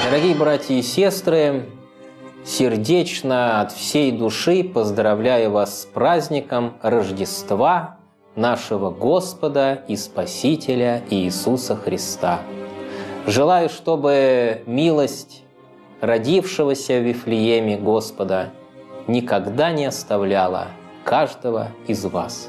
Дорогие братья и сестры, сердечно от всей души поздравляю вас с праздником Рождества нашего Господа и Спасителя Иисуса Христа. Желаю, чтобы милость родившегося в Вифлееме Господа никогда не оставляла каждого из вас.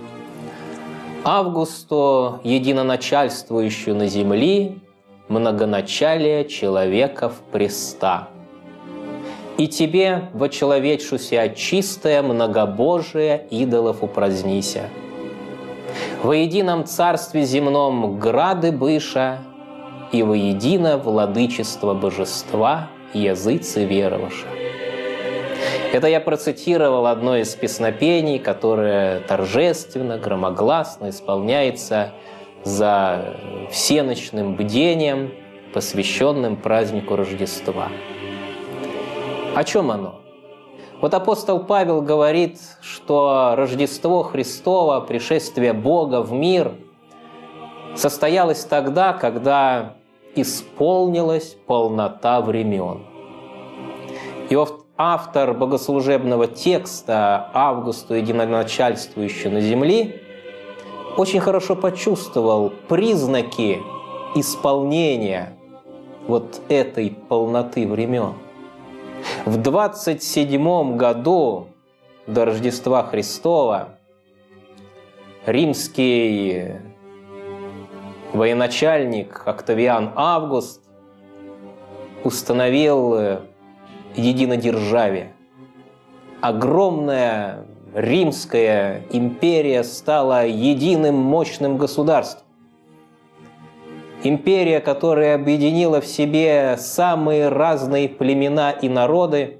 Августу, единоначальствующую на земли, многоначалие человеков преста. И тебе, вочеловечуся чистое многобожие идолов упразднися. Во едином царстве земном грады быша, и воедино владычество божества языцы вероваша. Это я процитировал одно из песнопений, которое торжественно, громогласно исполняется за всеночным бдением, посвященным празднику Рождества. О чем оно? Вот апостол Павел говорит, что Рождество Христово, пришествие Бога в мир, состоялось тогда, когда исполнилась полнота времен. И автор богослужебного текста «Августу, единоначальствующий на земли» очень хорошо почувствовал признаки исполнения вот этой полноты времен. В 27 году до Рождества Христова римский военачальник Октавиан Август установил единодержавие. Огромная Римская империя стала единым мощным государством. Империя, которая объединила в себе самые разные племена и народы,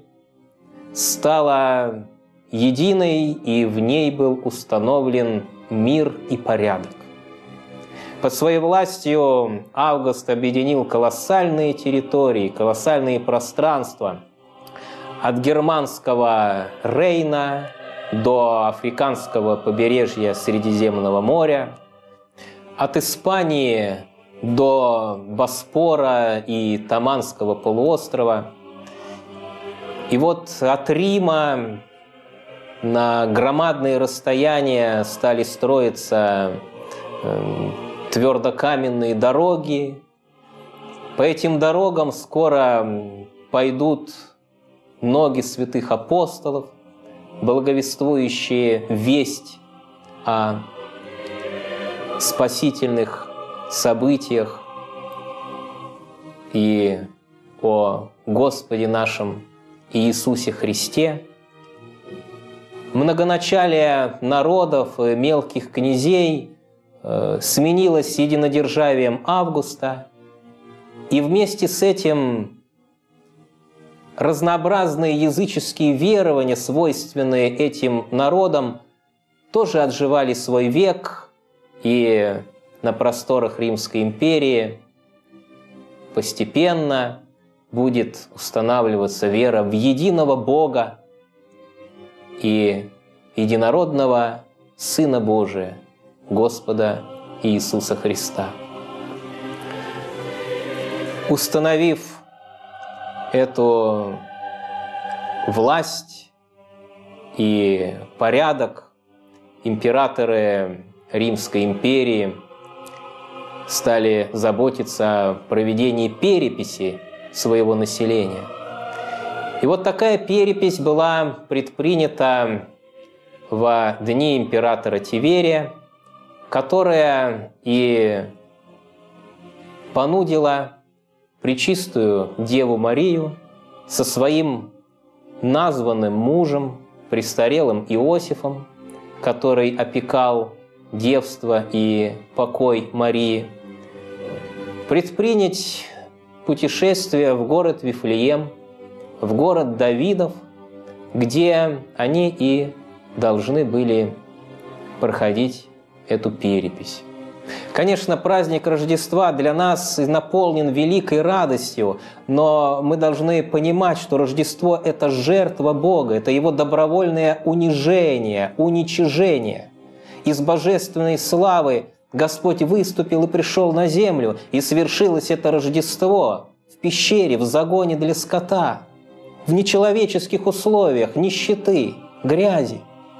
стала единой, и в ней был установлен мир и порядок. Под своей властью Август объединил колоссальные территории, колоссальные пространства от германского Рейна до африканского побережья Средиземного моря, от Испании до Боспора и Таманского полуострова. И вот от Рима на громадные расстояния стали строиться твердокаменные дороги. По этим дорогам скоро пойдут ноги святых апостолов, благовествующие весть о спасительных событиях и о Господе нашем Иисусе Христе. Многоначалие народов и мелких князей сменилось единодержавием Августа, и вместе с этим разнообразные языческие верования, свойственные этим народам, тоже отживали свой век, и на просторах Римской империи постепенно будет устанавливаться вера в единого Бога и единородного Сына Божия, Господа Иисуса Христа. Установив эту власть и порядок, императоры Римской империи стали заботиться о проведении переписи своего населения. И вот такая перепись была предпринята во дни императора Тиверия, которая и понудила Пречистую Деву Марию со своим названным мужем, престарелым Иосифом, который опекал девство и покой Марии, предпринять путешествие в город Вифлеем, в город Давидов, где они и должны были проходить эту перепись. Конечно, праздник Рождества для нас наполнен великой радостью, но мы должны понимать, что Рождество – это жертва Бога, это Его добровольное унижение, уничижение. Из божественной славы Господь выступил и пришел на землю, и свершилось это Рождество в пещере, в загоне для скота, в нечеловеческих условиях, нищеты, грязи.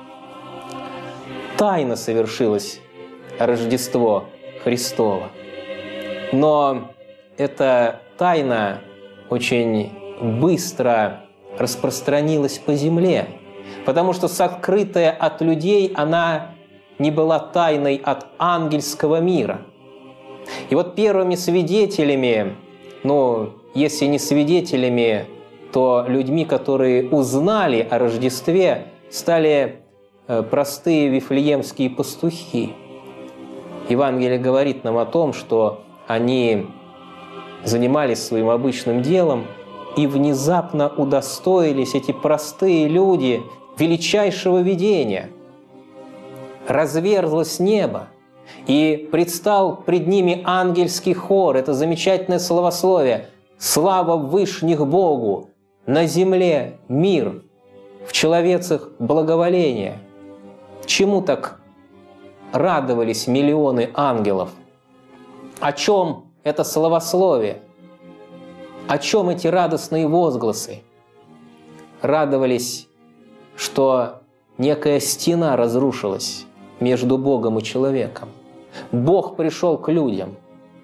Тайно совершилось Рождество Христово. Но эта тайна очень быстро распространилась по земле, потому что сокрытая от людей она не была тайной от ангельского мира. И вот первыми свидетелями, если не свидетелями, то людьми, которые узнали о Рождестве, стали простые вифлеемские пастухи. Евангелие говорит нам о том, что они занимались своим обычным делом, и внезапно удостоились эти простые люди величайшего видения. Разверзлось небо, и предстал пред ними ангельский хор. Это замечательное словословие. «Слава вышних Богу! На земле мир, в человецах благоволение». Чему так радовались миллионы ангелов? О чем это словословие? О чем эти радостные возгласы? Радовались, что некая стена разрушилась между Богом и человеком. Бог пришел к людям.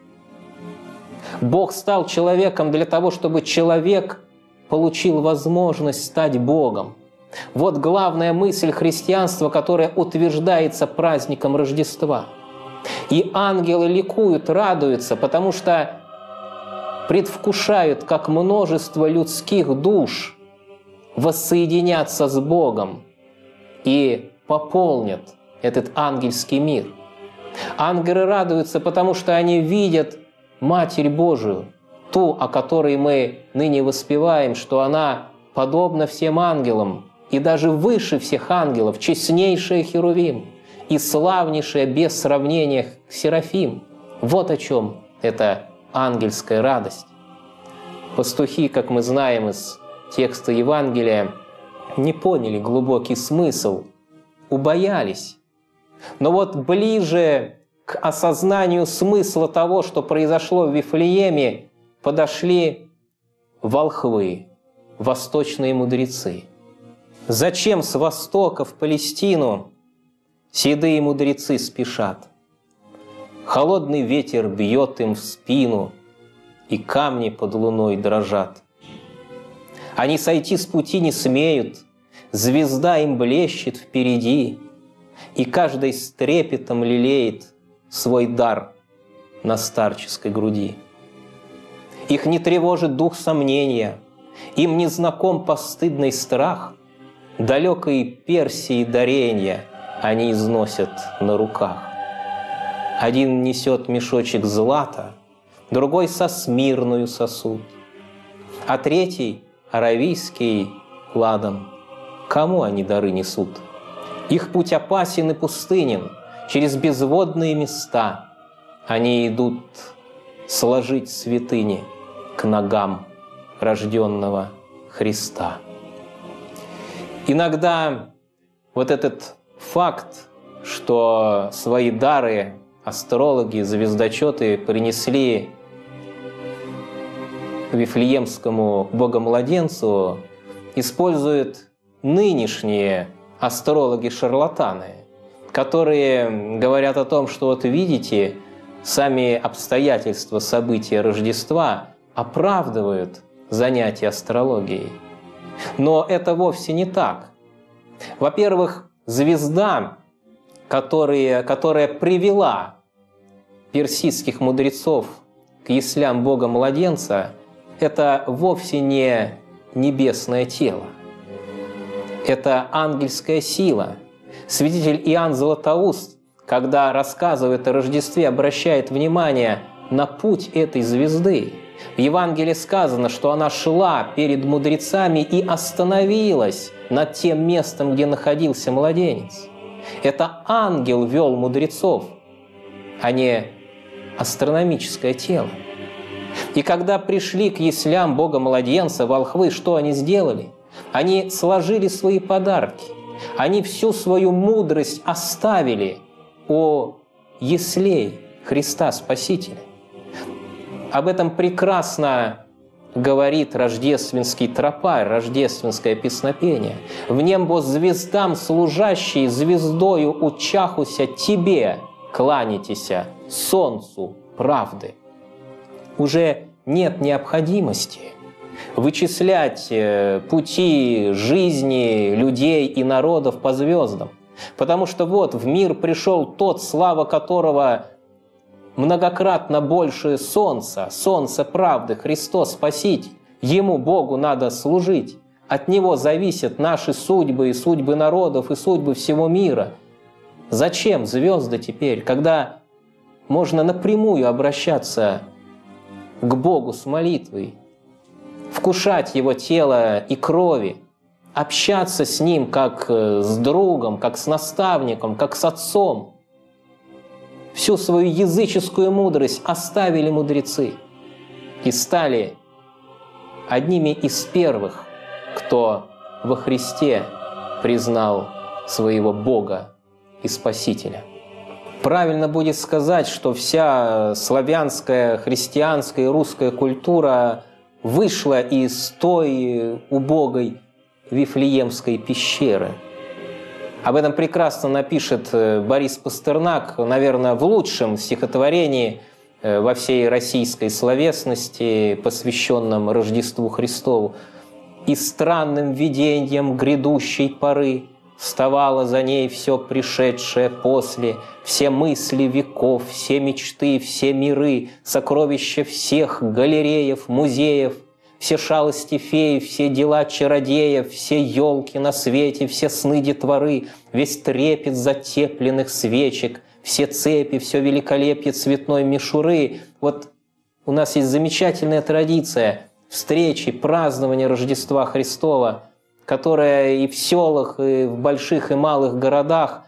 Бог стал человеком для того, чтобы человек получил возможность стать Богом. Вот главная мысль христианства, которая утверждается праздником Рождества. И ангелы ликуют, радуются, потому что предвкушают, как множество людских душ воссоединятся с Богом и пополнят этот ангельский мир. Ангелы радуются, потому что они видят Матерь Божию, ту, о которой мы ныне воспеваем, что она подобна всем ангелам и даже выше всех ангелов, честнейшая Херувим и славнейшая без сравнения Серафим. Вот о чем эта ангельская радость. Пастухи, как мы знаем из текста Евангелия, не поняли глубокий смысл, убоялись. Но вот ближе к осознанию смысла того, что произошло в Вифлееме, подошли волхвы, восточные мудрецы. Зачем с востока в Палестину седые мудрецы спешат? Холодный ветер бьет им в спину, и камни под луной дрожат. Они сойти с пути не смеют, звезда им блещет впереди, и каждый с трепетом лелеет свой дар на старческой груди. Их не тревожит дух сомнения, им не знаком постыдный страх, далекой Персии даренья они износят на руках. Один несет мешочек злата, другой со смирную сосуд, а третий аравийский ладом. Кому они дары несут? Их путь опасен и пустынен, через безводные места. Они идут сложить святыни к ногам рожденного Христа. Иногда вот этот факт, что свои дары астрологи, звездочеты принесли Вифлеемскому богомладенцу, используют нынешние астрологи-шарлатаны, которые говорят о том, что вот видите, сами обстоятельства события Рождества оправдывают занятия астрологией. Но это вовсе не так. Во-первых, звезда, которая привела персидских мудрецов к яслям Бога-младенца, это вовсе не небесное тело. Это ангельская сила. Святитель Иоанн Златоуст, когда рассказывает о Рождестве, обращает внимание на путь этой звезды. В Евангелии сказано, что она шла перед мудрецами и остановилась над тем местом, где находился младенец. Это ангел вел мудрецов, а не астрономическое тело. И когда пришли к яслям Бога-младенца, волхвы, что они сделали? Они сложили свои подарки. Они всю свою мудрость оставили у яслей Христа Спасителя. Об этом прекрасно говорит рождественский тропарь, рождественское песнопение. «В небо звездам служащие, звездою учахуся тебе, кланяйтеся, солнцу правды». Уже нет необходимости вычислять пути жизни людей и народов по звездам. Потому что вот в мир пришел тот, слава которого многократно больше солнца, солнце правды, Христос Спаситель. Ему, Богу, надо служить. От Него зависят наши судьбы и судьбы народов, и судьбы всего мира. Зачем звезды теперь, когда можно напрямую обращаться к Богу с молитвой, вкушать Его тело и крови, общаться с Ним как с другом, как с наставником, как с отцом? Всю свою языческую мудрость оставили мудрецы и стали одними из первых, кто во Христе признал своего Бога и Спасителя. Правильно будет сказать, что вся славянская, христианская и русская культура вышла из той убогой Вифлеемской пещеры. Об этом прекрасно напишет Борис Пастернак, наверное, в лучшем стихотворении во всей российской словесности, посвященном Рождеству Христову. «И странным видением грядущей поры вставало за ней все пришедшее после, все мысли веков, все мечты, все миры, сокровища всех галереев, музеев, все шалости феи, все дела чародеев, все елки на свете, все сны детворы, весь трепет затепленных свечек, все цепи, все великолепие цветной мишуры». Вот у нас есть замечательная традиция встречи, празднования Рождества Христова, которая и в селах, и в больших и малых городах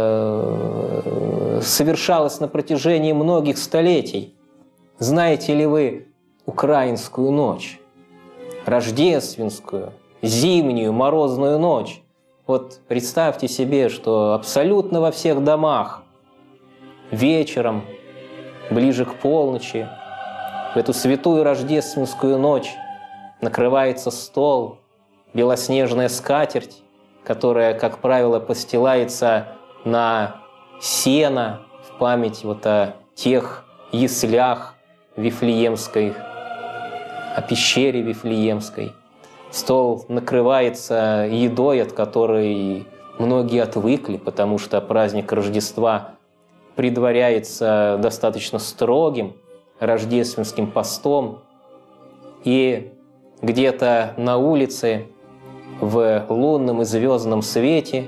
совершалась на протяжении многих столетий. Знаете ли вы украинскую ночь? Рождественскую, зимнюю, морозную ночь. Вот представьте себе, что абсолютно во всех домах вечером, ближе к полночи, в эту святую рождественскую ночь накрывается стол, белоснежная скатерть, которая, как правило, постилается на сено в память вот о тех яслях Вифлеемской, о пещере Вифлеемской. Стол накрывается едой, от которой многие отвыкли, потому что праздник Рождества предваряется достаточно строгим рождественским постом. И где-то на улице в лунном и звездном свете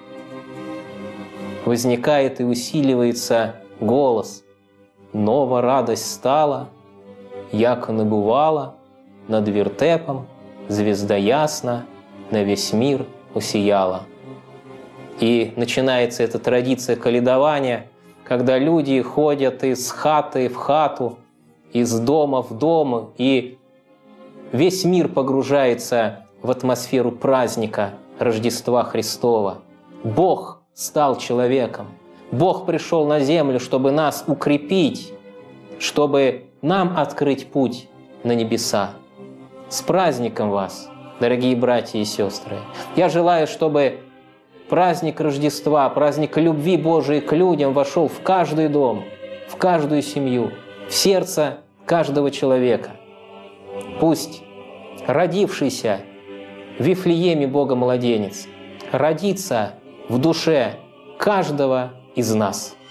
возникает и усиливается голос: «Нова радость стала, яко не бывало, над вертепом звезда ясна на весь мир усияла». И начинается эта традиция колядования, когда люди ходят из хаты в хату, из дома в дом, и весь мир погружается в атмосферу праздника Рождества Христова. Бог стал человеком. Бог пришел на землю, чтобы нас укрепить, чтобы нам открыть путь на небеса. С праздником вас, дорогие братья и сестры! Я желаю, чтобы праздник Рождества, праздник любви Божией к людям вошел в каждый дом, в каждую семью, в сердце каждого человека. Пусть родившийся в Вифлееме Бога-младенец родится в душе каждого из нас.